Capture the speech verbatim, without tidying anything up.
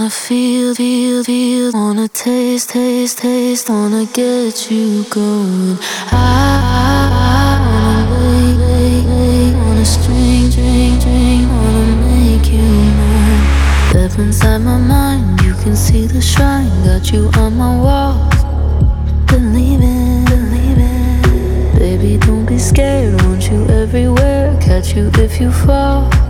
Wanna feel, feel, feel. Wanna taste, taste, taste. Wanna get you going. I, I wanna lay, lay, lay. Wanna string, string, string. Wanna make you mine. Step inside my mind, you can see the shrine. Got you on my walls. Believe it, believe it. Baby, don't be scared. Want you everywhere. Catch you if you fall.